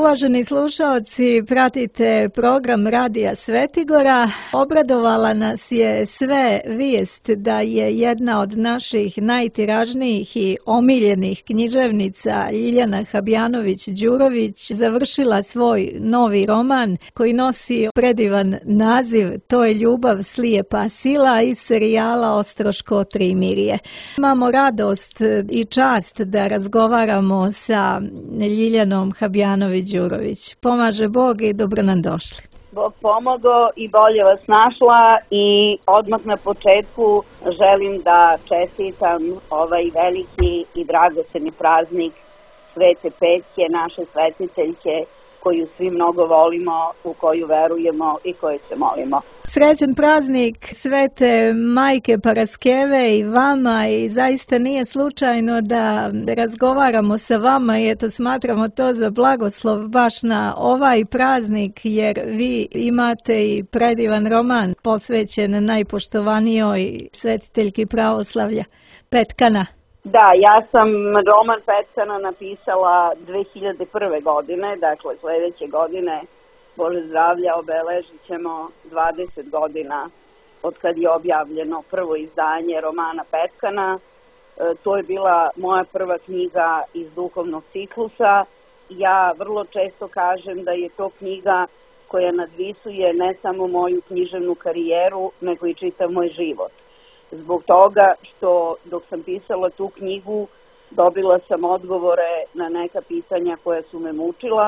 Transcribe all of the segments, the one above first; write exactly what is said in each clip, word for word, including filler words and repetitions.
Uvaženi slušaoci, pratite program Radija Svetigora. Obradovala nas je sve vijest da je jedna od naših najtiražnijih i omiljenih književnica Ljiljana Habjanović-Đurović završila svoj novi roman koji nosi predivan naziv To je ljubav slijepa sila iz serijala Ostroško trimirje. Imamo radost i čast da razgovaramo sa Ljiljanom Habjanović-Đurović. Pomaže Bog i dobro nam došli. Bog pomogao i bolje vas našla i odmah na početku želim da čestitam ovaj veliki i dragoceni praznik Svete Petke, naše svetiteljke koju svi mnogo volimo, u koju verujemo i koju se molimo. Srećan praznik Svete Majke Paraskeve i vama i zaista nije slučajno da razgovaramo sa vama i eto smatramo to za blagoslov baš na ovaj praznik jer vi imate i predivan roman posvećen najpoštovanijoj svetiteljki pravoslavlja Petkana. Da, ja sam roman Petkana napisala dve hiljade prve. godine, dakle sljedeće godine, Bože zdravlja, obeležit ćemo dvadeset godina od kad je objavljeno prvo izdanje romana Petkana. E, to je bila moja prva knjiga iz duhovnog ciklusa. Ja vrlo često kažem da je to knjiga koja nadvisuje ne samo moju književnu karijeru, nego i čitav moj život. Zbog toga što dok sam pisala tu knjigu dobila sam odgovore na neka pitanja koja su me mučila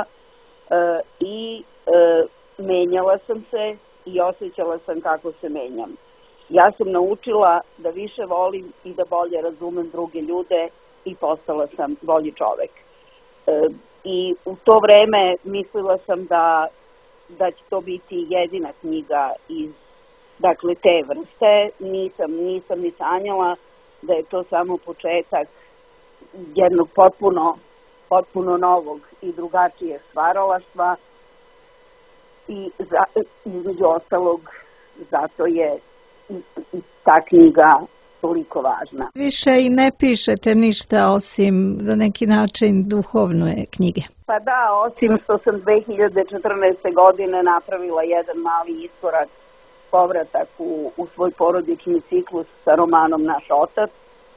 e, i e, menjala sam se i osjećala sam kako se menjam. Ja sam naučila da više volim i da bolje razumem druge ljude i postala sam bolji čovek. E, I u to vreme mislila sam da, da će to biti jedina knjiga iz Dakle, te vrste, nisam, nisam ni sanjala da je to samo početak jednog potpuno, potpuno novog i drugačijeg stvaralaštva i za, između ostalog zato je i ta knjiga toliko važna. Više i ne pišete ništa osim za neki način duhovne knjige. Pa da, osim što sam dve hiljade četrnaeste. godine napravila jedan mali iskorak povratak u, u svoj porodični ciklus sa romanom Naš otac,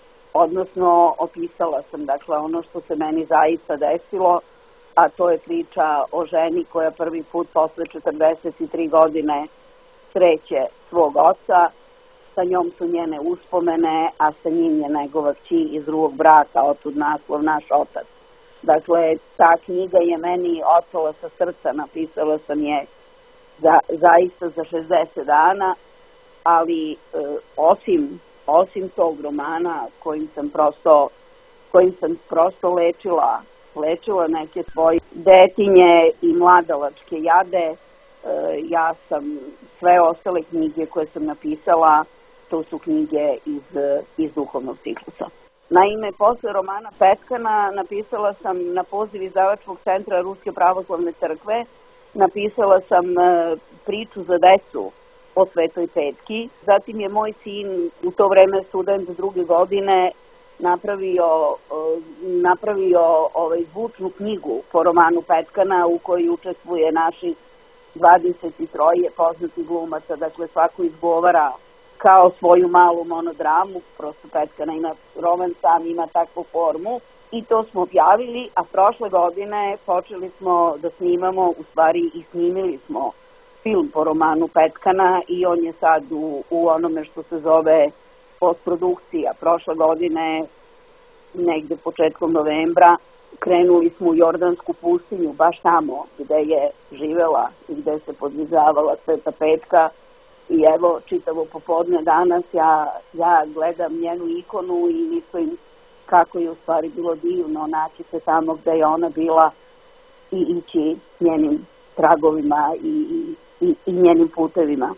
odnosno opisala sam dakle ono što se meni zaista desilo, a to je priča o ženi koja prvi put posle četrdeset tri godine sreće svog oca, sa njom su njene uspomene, a sa njim je njegova kći iz drugog braka, otud naslov Naš otac. Dakle, ta knjiga je meni otpala sa srca, napisala sam je Za, zaista za šezdeset dana, ali e, osim, osim tog romana kojim sam prosto, kojim sam prosto lečila, lečila neke svoje detinje i mladalačke jade, e, ja sam sve ostale knjige koje sam napisala, to su knjige iz, iz duhovnog ciklusa. Naime, posle romana Petkana napisala sam na poziv izdavačkog centra Ruske pravoslavne crkve, napisala sam e, priču za decu o Svetoj Petki. Zatim je moj sin, u to vreme student druge godine, napravio, e, napravio ovaj, zvučnu knjigu po romanu Petkana u kojoj učestvuje naših dvadeset tri poznati glumaca. Dakle, svako izgovara kao svoju malu monodramu, prosto Petkana ima roman sam, ima takvu formu. I to smo objavili, a prošle godine počeli smo da snimamo, u stvari i snimili smo film po romanu Petkana i on je sad u, u onome što se zove postprodukcija. Prošle godine, negde početkom novembra, krenuli smo u Jordansku pustinju, baš tamo gde je živela i gde se podvizavala Sveta Petka. I evo, čitavo popodne danas ja, ja gledam njenu ikonu i mislim kako je u stvari bilo divno naći se tamo gde je ona bila i ići njenim tragovima i, i, i njenim putevima.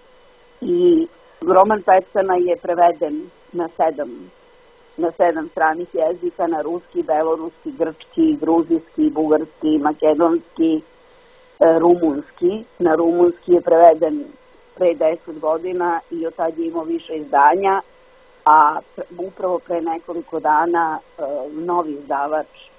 I roman Petkana je preveden na sedam, na sedam stranih jezika, na ruski, beloruski, grčki, gruzijski, bugarski, makedonski, e, rumunski. Na rumunski je preveden pre deset godina i od tad je imao više izdanja, a upravo pre nekoliko dana e, novi izdavač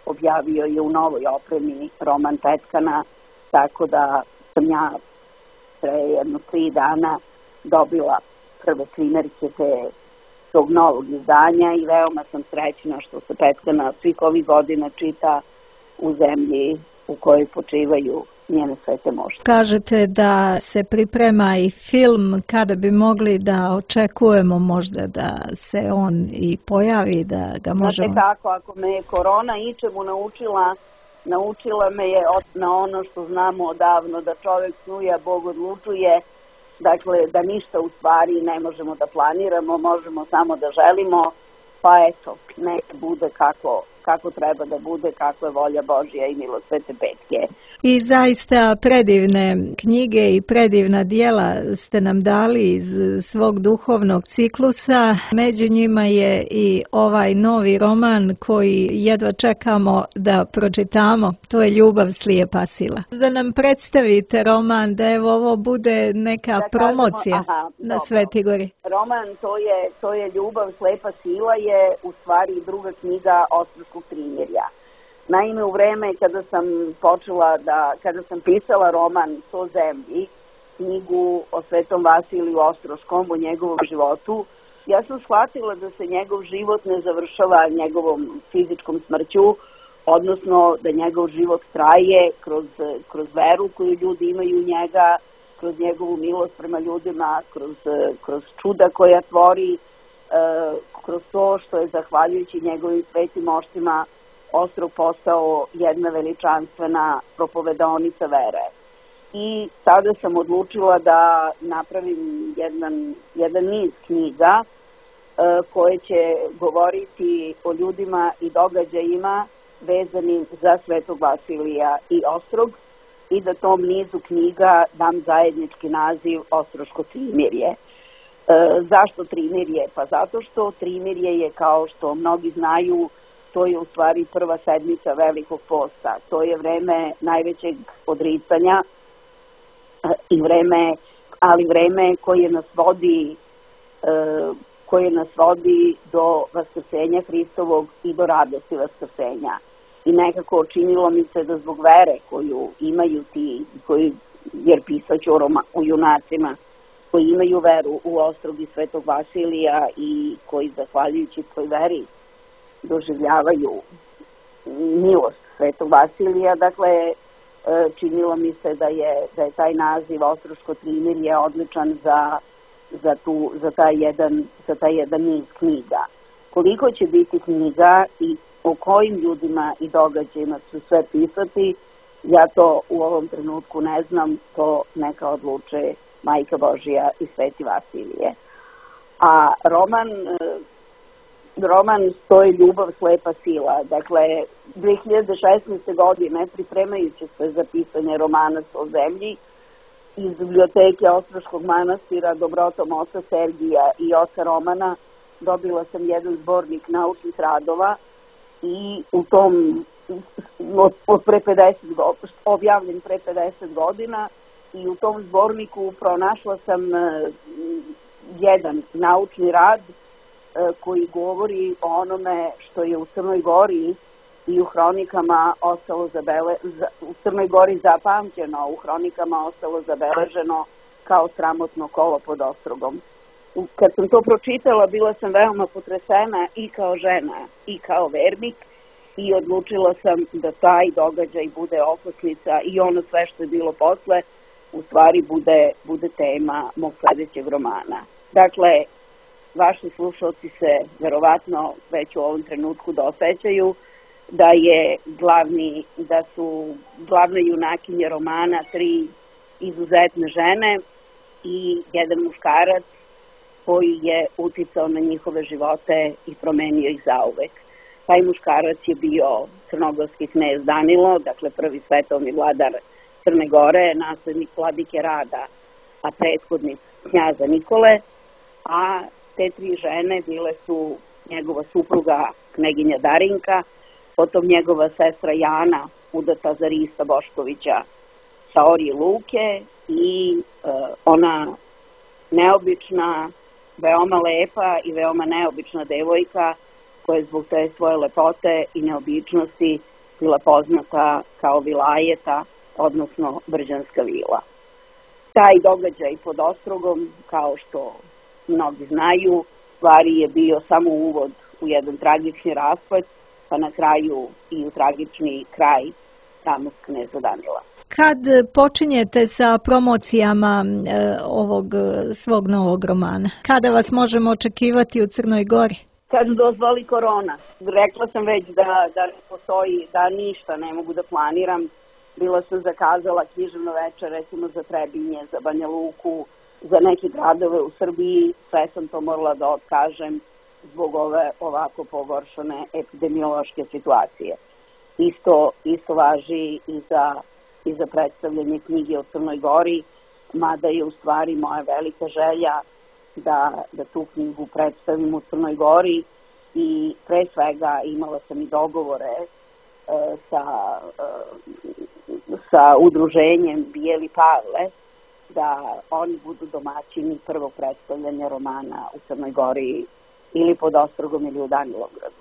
objavio je u novoj opremi roman Petkana, tako da sam ja pre jedno tri dana dobila prve primerke te tog novog izdanja i veoma sam srećna što se Petkana svih ovih godina čita u zemlji u kojoj počivaju njene svete mošte. Kažete da se priprema i film, kada bi mogli da očekujemo možda da se on i pojavi, da ga možemo... Znate kako, ako me je korona ičemu naučila, naučila me je na ono što znamo odavno, da čovjek snuje, a Bog odlučuje, dakle da ništa u stvari ne možemo da planiramo, možemo samo da želimo, pa eto, neka bude kako, kako treba da bude, kako je volja Božja i milost Svete Petke. I zaista predivne knjige i predivna dijela ste nam dali iz svog duhovnog ciklusa. Među njima je i ovaj novi roman koji jedva čekamo da pročitamo. To je Ljubav slijepa sila. Da nam predstavite roman, da evo ovo bude neka da promocija kažemo, aha, na Svetoj Gori. Roman to je, to je Ljubav slijepa sila je u stvari druga knjiga Ostroškog primirja. Naime, u vreme kada sam počela da, kada sam pisala roman O zemlji, knjigu o Svetom Vasiliju Ostroškom, o njegovom životu, ja sam shvatila da se njegov život ne završava njegovom fizičkom smrću, odnosno da njegov život traje kroz, kroz veru koju ljudi imaju u njega, kroz njegovu milost prema ljudima, kroz, kroz čuda koja tvori, kroz to što je zahvaljujući njegovim svetim moštima Ostrog postao jedna veličanstvena propovedaonica vere. I sada sam odlučila da napravim jedan, jedan niz knjiga e, koje će govoriti o ljudima i događajima vezanim za Svetog Vasilija i Ostrog i da tom nizu knjiga dam zajednički naziv Ostroško trimirje. E, zašto trimirje? Pa zato što trimirje je, kao što mnogi znaju, to je u stvari prva sedmica Velikog posta. To je vreme najvećeg odricanja i vreme, ali vreme koje nas vodi, koje nas vodi do vaskrsenja Hristovog i do radosti vaskrsenja. I nekako činilo mi se da zbog vere koju imaju ti, koju, jer pisaću o, Roma, o junacima koji imaju veru u Ostrog i Svetog Vasilija i koji zahvaljujući toj veri doživljavaju milost Svetog Vasilija, dakle činilo mi se da je, da je taj naziv Ostroško trimirje odličan za, za, tu, za, taj jedan, za taj jedan niz knjiga. Koliko će biti knjiga i o kojim ljudima i događajima su sve pisati, ja to u ovom trenutku ne znam, to neka odluče Majka Božja i Sveti Vasilije. A roman Roman To je Ljubav slepa sila. Dakle, dve hiljade šesnaeste. godine, pripremajući se za pisanje romana O zemlji, iz biblioteke Ostroškog manastira dobrotom oca Sergija i oca Romana dobila sam jedan zbornik naučnih radova i u tom, od, od pre pedeset godina, objavljen pre pedeset godina, i u tom zborniku pronašla sam jedan naučni rad koji govori o onome što je u Crnoj Gori i u hronikama ostalo zabele, u Crnoj Gori zapamćeno, u hronikama ostalo zabeleženo kao sramotno kolo pod Ostrogom. Kad sam to pročitala, bila sam veoma potresena i kao žena i kao vernik i odlučila sam da taj događaj bude okosnica i ono sve što je bilo posle u stvari bude, bude tema mog sledećeg romana. Dakle, vaši slušalci se verovatno već u ovom trenutku dosećaju da je glavni, da su glavne junakinje romana tri izuzetne žene i jedan muškarac koji je uticao na njihove živote i promenio ih zauvek. Taj muškarac je bio crnogorski knez Danilo, dakle prvi svetovni vladar Crne Gore, naslednik vladike Rada, a prethodnik knjaza Nikole, a te tri žene bile su njegova supruga kneginja Darinka, potom njegova sestra Jana, udata za Rista Boškovića sa Orije Luke i e, ona neobična, veoma lepa i veoma neobična devojka koja je zbog te svoje lepote i neobičnosti bila poznata kao Vilajeta, odnosno Brđanska vila. Taj događaj pod Ostrogom, kao što mnogi znaju, stvari je bio samo uvod u jedan tragični raspad, pa na kraju i u tragični kraj samog kneza Danila. Kad počinjete sa promocijama e, ovog svog novog romana? Kada vas možemo očekivati u Crnoj Gori? Kad dozvoli korona. Rekla sam već da, da ne postoji, da ništa ne mogu da planiram. Bila sam zakazala književno večer, recimo za Trebinje, za Banja Luku, za neke gradove u Srbiji. Sve sam to morala da otkažem zbog ove ovako pogoršane epidemiološke situacije. Isto, isto važi i za, i za predstavljanje knjige o Crnoj Gori, mada je u stvari moja velika želja da, da tu knjigu predstavim u Crnoj Gori i pre svega imala sam i dogovore e, sa, e, sa udruženjem Bijeli Pavle da oni budu domaćini prvog predstavljanja romana u Crnoj Gori ili pod Ostrogom ili u Danilovgradu.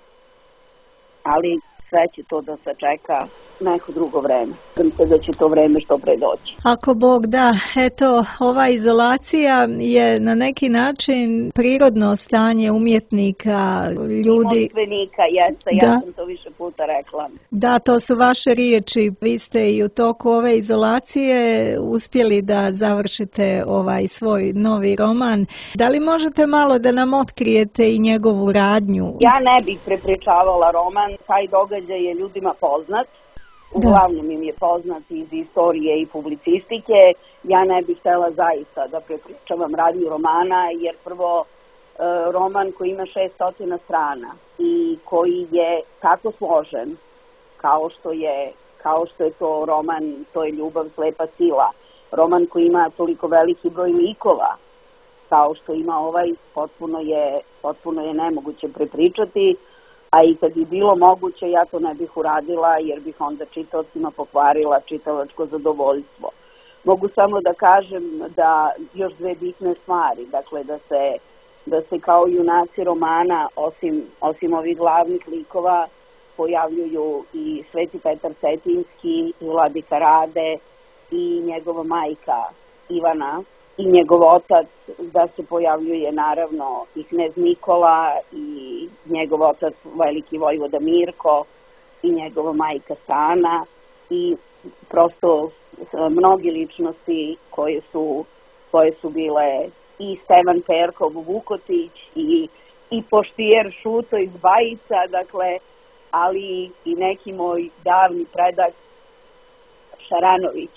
Ali sve će to da se čeka neko drugo vreme. Znam se da će to vreme što pre doći. Ako Bog da, eto, ova izolacija je na neki način prirodno stanje umjetnika, ljudi... Umjetnika, jeste, da. Ja sam to više puta rekla. Da, to su vaše riječi. Vi ste i u toku ove izolacije uspjeli da završite ovaj svoj novi roman. Da li možete malo da nam otkrijete i njegovu radnju? Ja ne bih prepričavala roman, taj događaj je ljudima poznat. Uglavnom im je poznat iz istorije i publicistike. Ja ne bih htjela zaista da prepričavam radnju romana, jer prvo roman koji ima šesnaest strana i koji je tako složen kao što je, kao što je to roman To je ljubav, slepa sila. Roman koji ima toliko veliki broj likova kao što ima ovaj, potpuno je, potpuno je nemoguće prepričati. A i kad bi bilo moguće, ja to ne bih uradila, jer bih onda čitaocima pokvarila čitalačko zadovoljstvo. Mogu samo da kažem da još dve bitne stvari, dakle da se, da se kao junaci romana, osim, osim ovih glavnih likova, pojavljuju i Sveti Petar Cetinski, i Vladika Rade, i njegova majka Ivana, i njegov otac, da se pojavljuje naravno i knez Nikola i njegov otac veliki vojvoda Mirko i njegova majka Sana i prosto mnogi ličnosti koje su, koje su bile i Stevan Perkov Vukotić i, i poštijer Šuto iz Bajica, dakle, ali i neki moj davni predak Šaranović,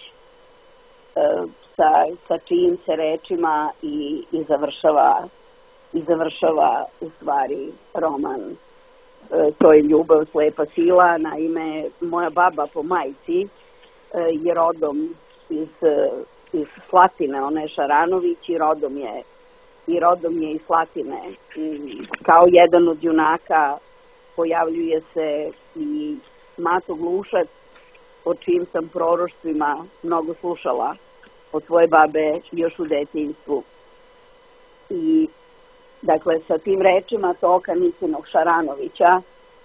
Sa, sa čijim se rečima i, i, završava, i završava u stvari roman e, To je ljubav, slepa sila. Naime, moja baba po majci e, je rodom iz, iz Slatine, ona je Šaranović i rodom je, i rodom je iz Slatine. I kao jedan od junaka pojavljuje se i Mato Glušac, o čijim sam proroštvima mnogo slušala od svoje babe još u detinjstvu. I dakle sa tim rečima Toka Nicinog Šaranovića,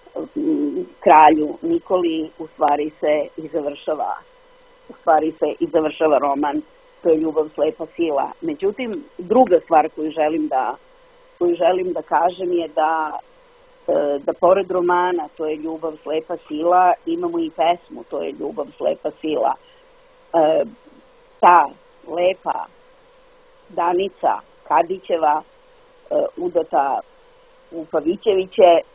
kralju Nikoli, u stvari se i završava u stvari se i završava roman To je ljubav, slepa sila. Međutim, druga stvar koju želim da koju želim da kažem je da da pored romana To je ljubav, slepa sila imamo i pesmu To je ljubav, slepa sila. E, ta lepa Danica Kadićeva, e, udata u Pavićeviće, e,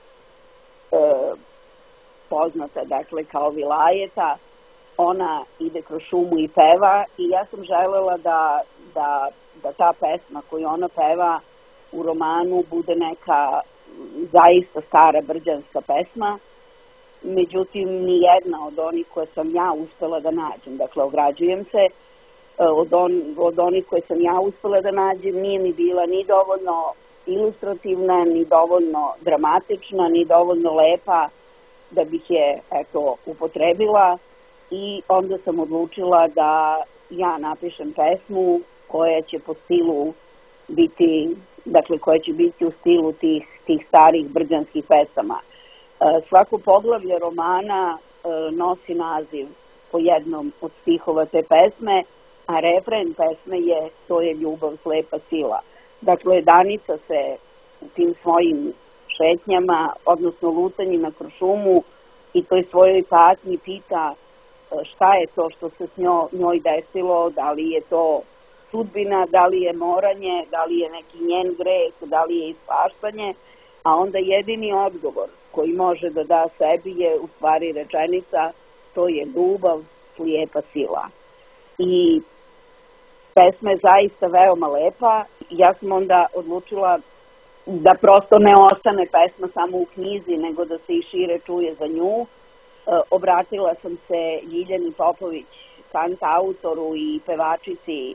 poznata dakle kao Vilajeta, ona ide kroz šumu i peva i ja sam želela da, da, da ta pesma koju ona peva u romanu bude neka zaista stara brđanska pesma. Međutim, ni jedna od onih koje sam ja uspela da nađem, dakle ograđujem se, od, on, od onih koje sam ja uspela da nađem nije mi bila ni dovoljno ilustrativna, ni dovoljno dramatična, ni dovoljno lepa da bih je eto upotrebila i onda sam odlučila da ja napišem pesmu koja će po stilu biti, dakle koja će biti u stilu tih, tih starih brđanskih pesama. Svako poglavlje romana e, nosi naziv po jednom od stihova te pesme, a refren pesme je To je ljubav, slepa sila. Dakle, Danica se u tim svojim šetnjama, odnosno lutanjima kroz šumu i toj svojoj patnji pita šta je to što se s njoj, njoj desilo, da li je to sudbina, da li je moranje, da li je neki njen greh, da li je ispaštanje, a onda jedini odgovor koji može da da sebi je u stvari rečenica to je ljubav, slijepa sila. I pesma je zaista veoma lepa. Ja sam onda odlučila da prosto ne ostane pesma samo u knjizi, nego da se i šire čuje za nju. E, obratila sam se Ljiljani Popović, kantautoru i pevačici e,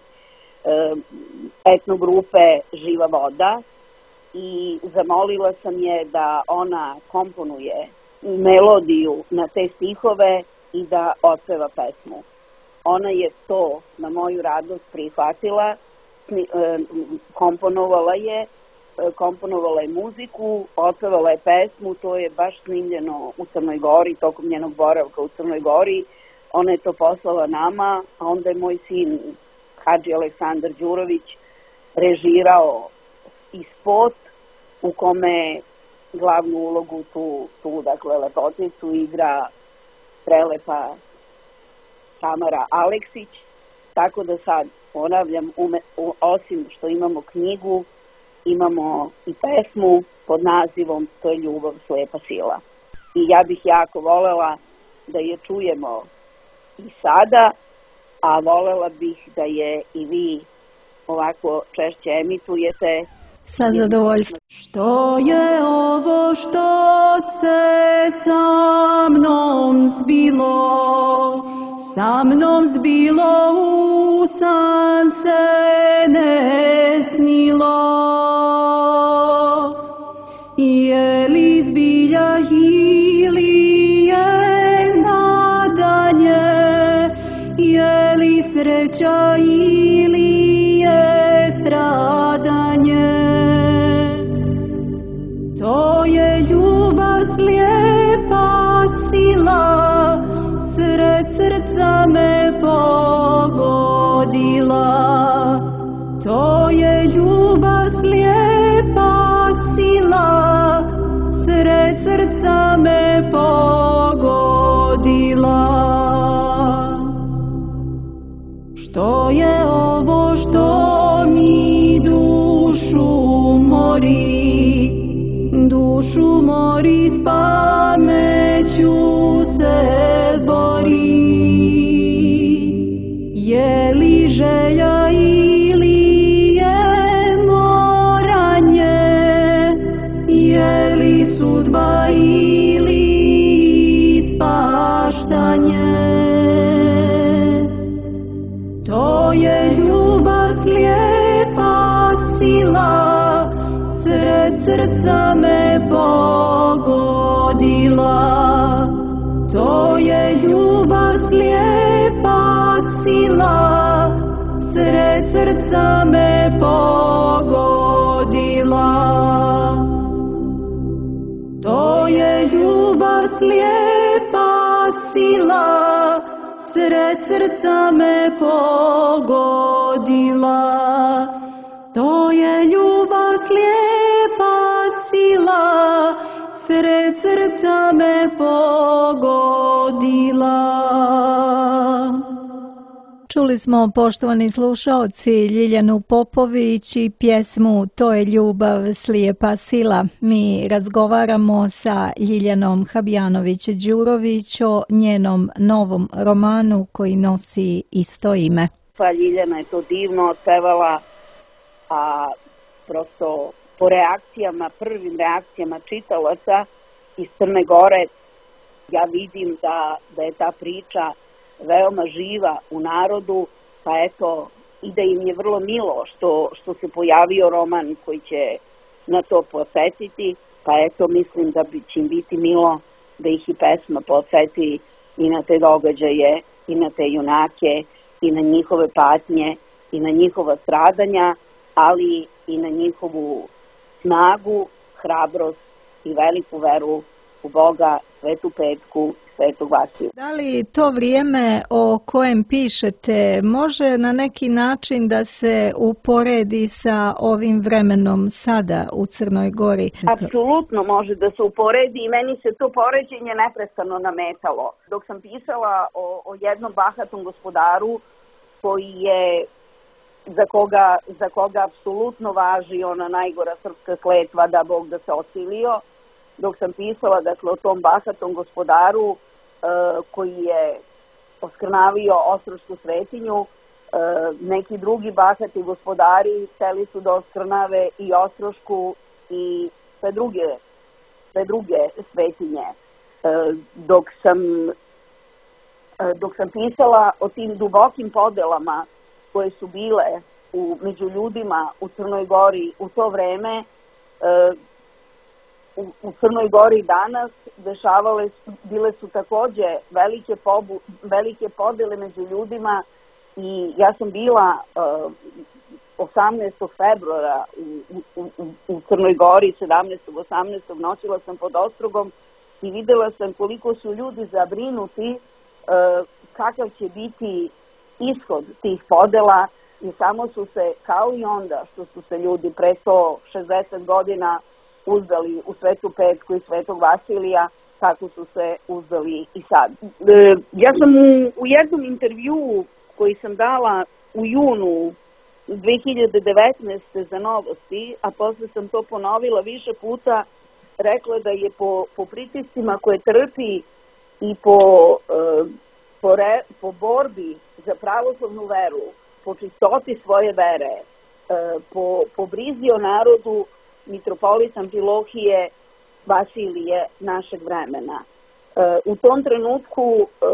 etnogrupe Živa voda, i zamolila sam je da ona komponuje melodiju na te stihove i da otpeva pesmu. Ona je to na moju radost prihvatila, komponovala je, komponovala je muziku, otpevala je pesmu, to je baš snimljeno u Crnoj Gori, tokom njenog boravka u Crnoj Gori. Ona je to poslala nama, a onda je moj sin Hadži Aleksandar Đurović režirao i spot u kome glavnu ulogu tu, tu dakle, lepoticu igra prelepa Tamara Aleksić, tako da sad ponavljam, ume, u, osim što imamo knjigu, imamo i pesmu pod nazivom To je ljubav, slepa sila. I ja bih jako volela da je čujemo i sada, a volela bih da je i vi ovako češće emitujete. Sa zadovoljstvom. Što je ovo što se sa mnom zbilo, sa mnom zbilo, u san se ne snilo? Je li zbilja ili je nadanje, je li sreća ili je stradanje? To je ljubav, slijepa sila, sred srca me pogodila. To je ljubav, slijepa sila, sred srca me pogodila. Što je ovo što mi dušu mori, dušu mori, s pameću se bori? Je li želja ili je moranje, je li sudba ili ispaštanje? To je ljubav, slijepa sila, sred srca me pogodila. To je ljubav, slijepa sila, sred srca me pogodila. To je ljubav, slijepa sila, sred srca me pogodila. To je ljubav, slijepa sila, sred srca me pogodila. Čuli smo, poštovani slušaoci, Ljiljanu Popović i pjesmu To je ljubav, slijepa sila. Mi razgovaramo sa Ljiljanom Habjanović-Đurović o njenom novom romanu koji nosi isto ime. Pa Ljiljana je to divno otpevala, a prosto po reakcijama, prvim reakcijama čitalaca iz Crne Gore, ja vidim da, da je ta priča veoma živa u narodu, pa eto, i da im je vrlo milo što, što se pojavio roman koji će na to podsjetiti, pa eto, mislim da bi, će im biti milo da ih i pesma podsjeti i na te događaje, i na te junake, i na njihove patnje, i na njihova stradanja, ali i na njihovu snagu, hrabrost i veliku veru u Boga, Svetu Petku, Svetog Vasilija. Da li to vrijeme o kojem pišete može na neki način da se uporedi sa ovim vremenom sada u Crnoj Gori? Apsolutno može da se uporedi i meni se to poređenje neprestano nametalo. Dok sam pisala o, o jednom bahatom gospodaru koji je za koga, za koga apsolutno važi ona najgora srpska kletva da Bog da se osilio, dok sam pisala dakle, o tom bahatom gospodaru e, koji je oskrnavio Ostrošku svetinju, e, neki drugi bahati gospodari hteli su da oskrnave i Ostrošku i sve druge, sve druge svetinje. E, dok sam, e, dok sam pisala o tim dubokim podelama koje su bile u, među ljudima u Crnoj Gori u to vreme, e, u, u Crnoj Gori danas dešavale su, bile su takođe velike, pobu, velike podele među ljudima i ja sam bila e, osamnaestog februara u, u, u, u Crnoj Gori, sedamnaestog osamnaestog noćila sam pod Ostrogom i videla sam koliko su ljudi zabrinuti e, kakav će biti ishod tih podela i samo su se, kao i onda što su se ljudi pre sto šezdeset godina uzdali u Svetu Petku i Svetog Vasilija, kako su se uzdali i sad. E, ja sam u, u jednom intervjuu koji sam dala u junu dve hiljade devetnaeste. za Novosti, a posle sam to ponovila više puta, rekla da je po, po pritiscima koje trpi i po, e, po, re, po borbi za pravoslavnu veru, po čistoti svoje vere, e, po, po brizi o narodu, mitropolit Amfilohije Vasilije našeg vremena. E, u tom trenutku e,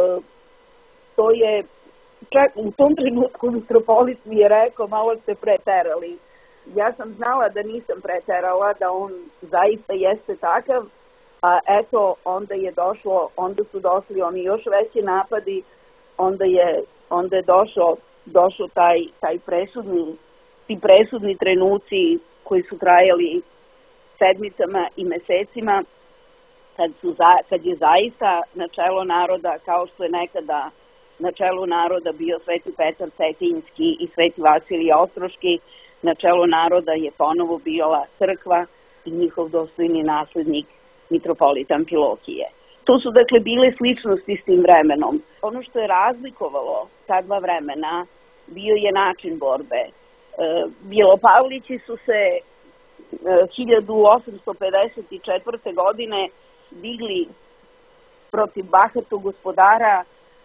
to je čak u tom trenutku mitropolit mi je rekao, malo ste preterali. Ja sam znala da nisam preterala, da on zaista jeste takav, a eto onda je došlo, onda su došli oni još veći napadi, onda je onda je došao došao taj taj presudni ti presudni trenuci koji su trajali sedmicama i mesecima, kad su za, kad je zaista na čelo naroda, kao što je nekada na čelu naroda bio Sveti Petar Cetinjski i Sveti Vasilije Ostroški, na čelu naroda je ponovo bila crkva i njihov dostojni naslednik mitropolit Amfilohije. To su dakle bile sličnosti s tim vremenom. Ono što je razlikovalo ta dva vremena bio je način borbe. E, Bjelopavlići su se e, hiljadu osamsto pedeset četvrte. godine digli protiv bahatog gospodara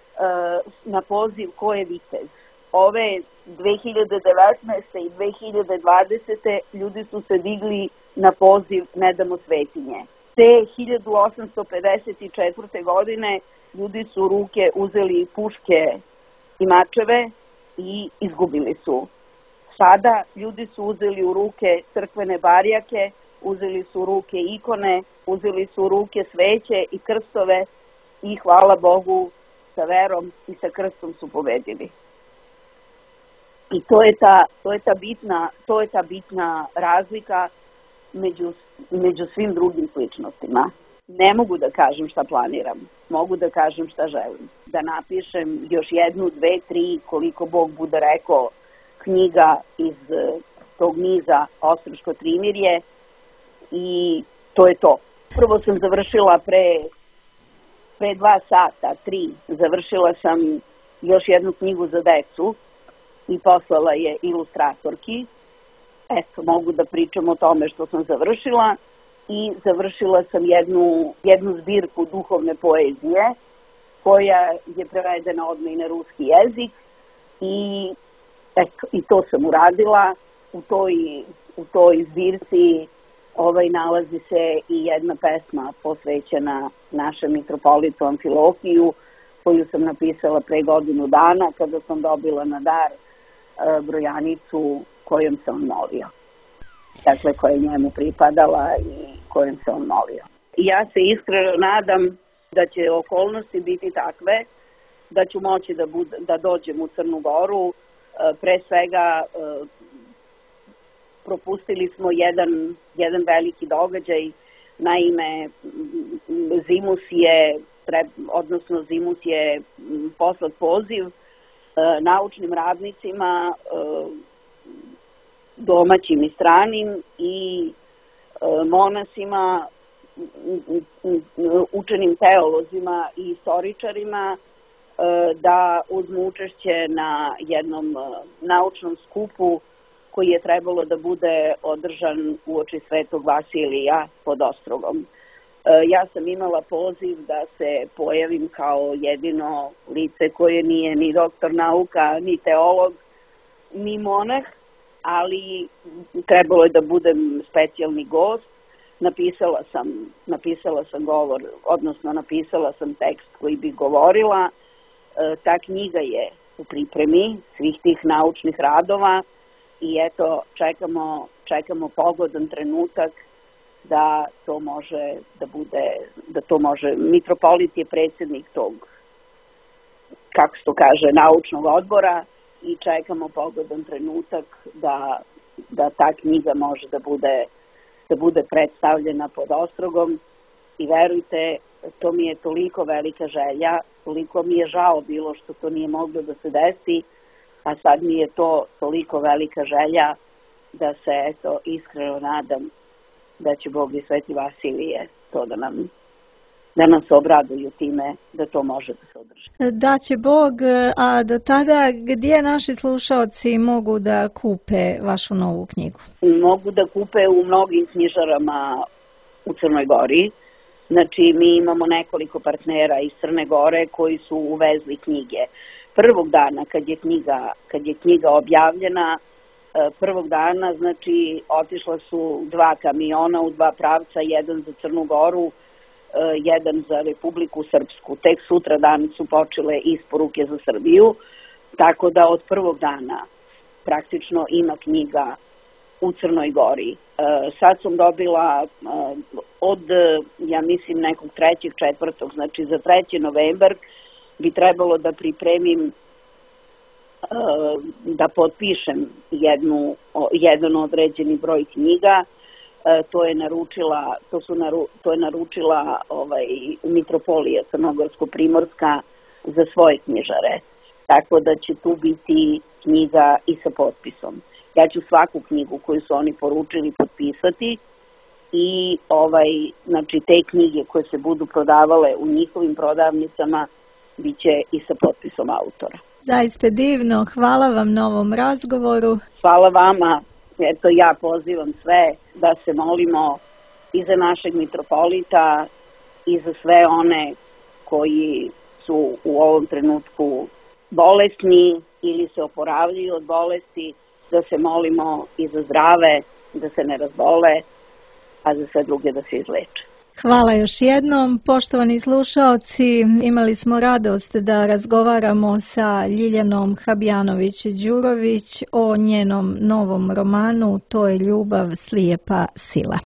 na poziv ko je vitez. Ove dve hiljade devetnaeste. i dve hiljade dvadesete. ljudi su se digli na poziv Ne damo svetinje. Te hiljadu osamsto pedeset četvrte. godine ljudi su u ruke uzeli puške i mačeve i izgubili su. Sada ljudi su uzeli u ruke crkvene barjake, uzeli su u ruke ikone, uzeli su u ruke sveće i krstove i hvala Bogu sa verom i sa krstom su pobedili. I to je ta, to je ta bitna, to je ta bitna razlika među, među svim drugim sličnostima. Ne mogu da kažem šta planiram, mogu da kažem šta želim. Da napišem još jednu, dve, tri, koliko Bog bude rekao, knjiga iz tog niza Ostroško trimirje i to je to. Prvo sam završila pre pre dva sata, tri, završila sam još jednu knjigu za decu i poslala je ilustratorki. Eto, mogu da pričam o tome što sam završila i završila sam jednu, jednu zbirku duhovne poezije koja je prevedena odmah i na ruski jezik i, eto, i to sam uradila. U toj, u toj zbirci ovaj, nalazi se i jedna pesma posvećena našem mitropolitu Amfilohiju, koju sam napisala pre godinu dana kada sam dobila na dar e, brojanicu kojom se on molio. Dakle, koja je njemu pripadala i kojom se on molio. I ja se iskreno nadam da će okolnosti biti takve da ću moći da, bud, da dođem u Crnu Goru. E, pre svega e, propustili smo jedan, jedan veliki događaj. Naime, Zimus je, odnosno Zimus je poslat poziv naučnim radnicima, domaćim i stranim, i monasima, učenim teolozima i istoričarima da uzmu učešće na jednom naučnom skupu koji je trebalo da bude održan uoči Svetog Vasilija pod Ostrogom. Ja sam imala poziv da se pojavim kao jedino lice koje nije ni doktor nauka, ni teolog, ni monah, ali trebalo je da budem specijalni gost. Napisala sam, napisala sam govor, odnosno napisala sam tekst koji bi govorila. Ta knjiga je u pripremi svih tih naučnih radova i eto, čekamo, čekamo pogodan trenutak da to može da bude, da to može, mitropolit je predsjednik tog, kako se to kaže, naučnog odbora, i čekamo pogodan trenutak da, da ta knjiga može da bude, da bude predstavljena pod Ostrogom. I verujte, to mi je toliko velika želja, toliko mi je žao bilo što to nije moglo da se desi, a sad mi je to toliko velika želja da se, eto, iskreno nadam da će Bog i Sveti Vasilije to da nam, da nam se obraduju time da to može da se održi. Da će Bog, a do tada gdje naši slušaoci mogu da kupe vašu novu knjigu? Mogu da kupe u mnogim knjižarama u Crnoj Gori. Znači, mi imamo nekoliko partnera iz Crne Gore koji su uvezli knjige. Prvog dana kad je knjiga, kad je knjiga objavljena, prvog dana, znači, otišla su dva kamiona u dva pravca, jedan za Crnu Goru, jedan za Republiku Srpsku. Tek sutra dan su počele isporuke za Srbiju, tako da od prvog dana praktično ima knjiga u Crnoj Gori. Sad sam dobila od, ja mislim, nekog trećeg, četvrtog, znači za treći novembar bi trebalo da pripremim, da potpišem jednu, jedan određeni broj knjiga. To je naručila, to su naru, to je naručila ovaj, Mitropolija Crnogorsko-Primorska za svoje knjižare. Tako da će tu biti knjiga i sa potpisom. Ja ću svaku knjigu koju su oni poručili potpisati i ovaj, znači, te knjige koje se budu prodavale u njihovim prodavnicama bit će i sa potpisom autora. Zaista divno, hvala vam na ovom razgovoru. Hvala vama, eto, ja pozivam sve da se molimo i za našeg mitropolita i za sve one koji su u ovom trenutku bolesni ili se oporavljaju od bolesti, da se molimo i za zdrave, da se ne razbole, a za sve druge da se izleče. Hvala još jednom. Poštovani slušaoci, imali smo radost da razgovaramo sa Ljiljanom Habjanović-Đurović o njenom novom romanu To je ljubav, slijepa sila.